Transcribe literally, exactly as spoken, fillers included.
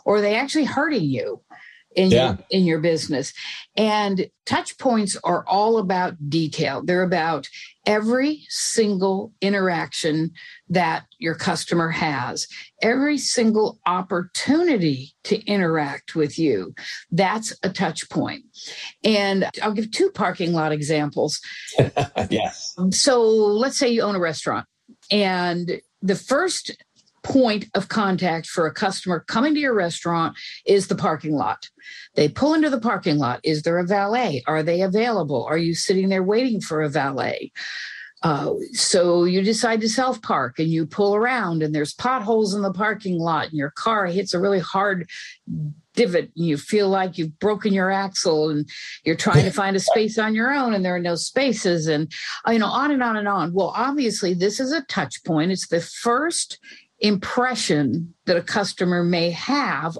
or are they actually hurting you in yeah. your in your business? And touch points are all about detail. They're about every single interaction that your customer has, every single opportunity to interact with you. That's a touch point. And I'll give two parking lot examples. Yes. So let's say you own a restaurant, and the first point of contact for a customer coming to your restaurant is the parking lot. They pull into the parking lot. Is there a valet? Are they available? Are you sitting there waiting for a valet? Uh, so you decide to self-park and you pull around, and there's potholes in the parking lot, and your car hits a really hard divot, and you feel like you've broken your axle, and you're trying to find a space on your own, and there are no spaces, and you know, on and on and on. Well, obviously, this is a touch point. It's the first impression that a customer may have